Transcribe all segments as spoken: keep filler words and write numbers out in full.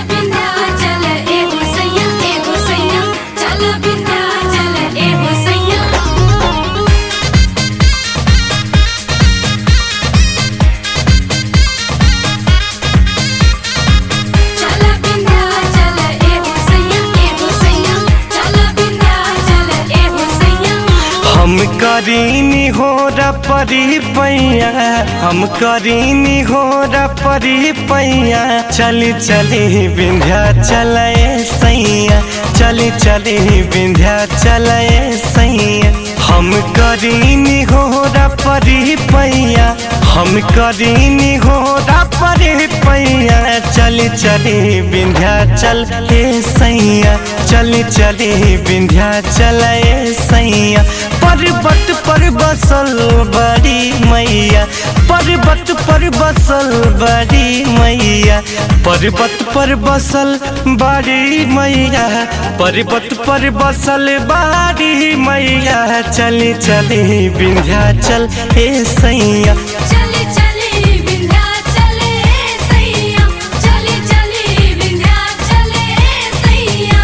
विंध्याचल ए हो सैया ए हो सैया चल विंध्याचल ए हो सैया चल विंध्याचल ए हो सैया ए हो सैया चल विंध्याचल ए हो सैया हम करीनी हो परी पैया हम करीनी हो परी पैया चली चली विंध्याचल ए सैया चली चली विंध्याचल ए सैया हम करीनी हो परी पैया हम करीनी हो परी पैया चली चली विंध्याचल ए सैया चली चली विंध्याचल ए सैया पर्वत पर बसल बड़ी मैया पर्वत पर बसल बड़ी मैया पर्वत पर बसल बड़ी मैया पर्वत पर बसल बड़ी मैया चली चली विंध्याचल ए सैया चली चली विंध्याचल ए सैया चली चली विंध्याचल ए सैया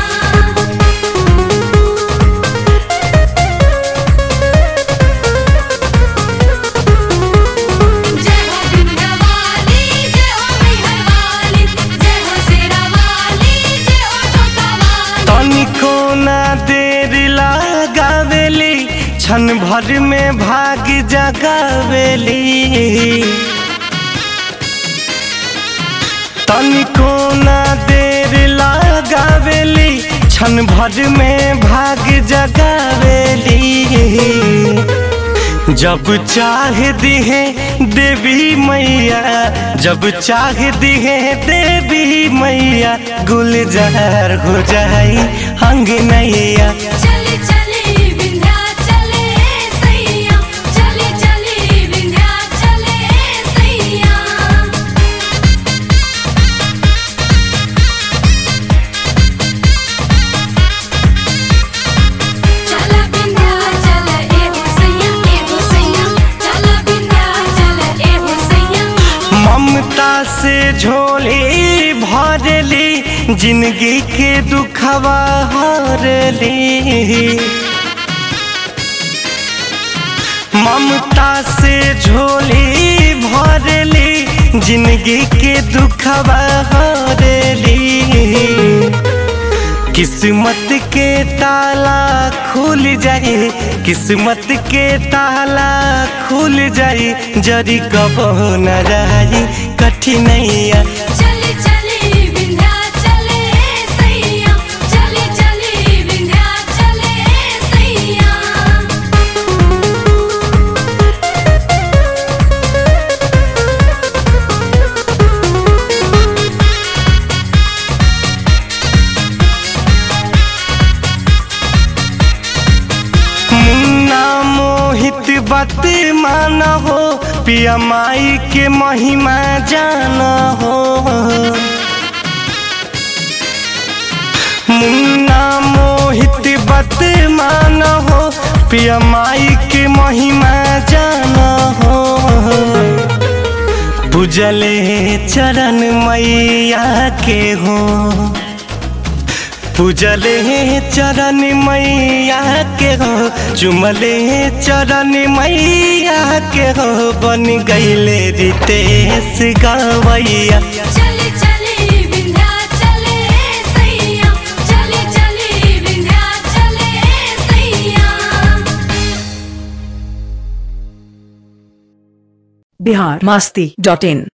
जय हो विंध्यवाली जय हो मैहरवाली जय हो शेरावाली जय हो जोतावाली तनिको ना देर लगावेली क्षण भर में भाग जगावेली तनिको ना देर लगावेली क्षण भर में भाग जगावेली जब चाह दिहे देवी मैया जब चाह दिहे देवी मैया गुलजार हो जाई अंगनैया चली चली विंध्याचल ए सैया चली चली विंध्याचल ए सैया चल विंध्याचल ए हो सैया ए हो सैया चल विंध्याचल ए हो सैया ममता से झोली भरली जिंदगी के दुखवा हरली ममता से झोली भरली जिंदगी के दुखवा हरली किस्मत के ताला खुल जाए किस्मत के ताला खुल जाए जरी कबो न रही कठिनैया चली चली विंध्याचल ए सैया चली चली विंध्याचल ए सैया मुन्ना मोहित बात माना हो पिया माई के महिमा जाना हो मुन्ना मोहित बात माना हो पिया माई के महिमा जाना हो पूजले चरण मैया के हो पूजले चरण मैया के हो चुमले चरण मैया के हो बन गईले रितेश गवैया चली चली विंध्याचल ए सैया चली चली विंध्याचल ए सैया बिहार मस्ती डॉट इन